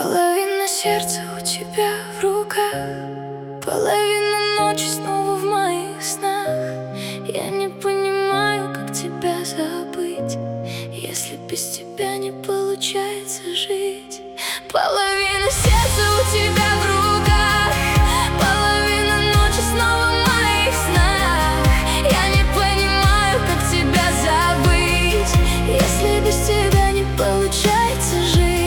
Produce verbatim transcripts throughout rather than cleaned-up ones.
Половина сердца у тебя в руках, половина ночи снова в моих снах. Я не понимаю, как тебя забыть, если без тебя не получается жить. Половина сердца у тебя в руках, половина ночи снова в моих снах. Я не понимаю, как тебя забыть, если без тебя не получается жить.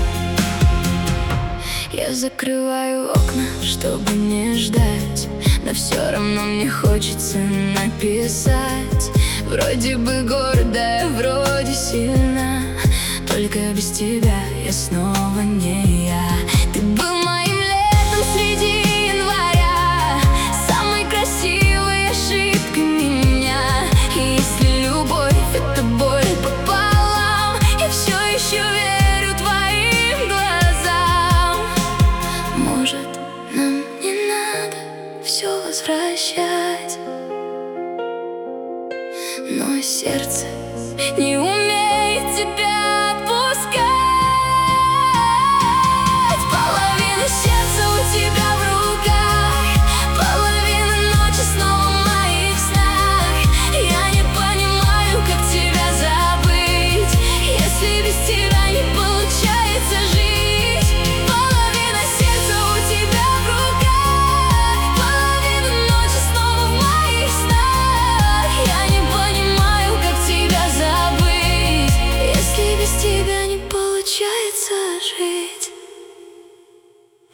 Я закрываю окна, чтобы не ждать, но все равно мне хочется написать. Вроде бы гордая, вроде сильна, только без тебя я снова не я. Ты был моим летом среди января, самой красивой ошибкой меня. И если любовь — это боль пополам, я все еще верю твоим глазам. Может, нам не надо все возвращать, но сердце не умеет тебя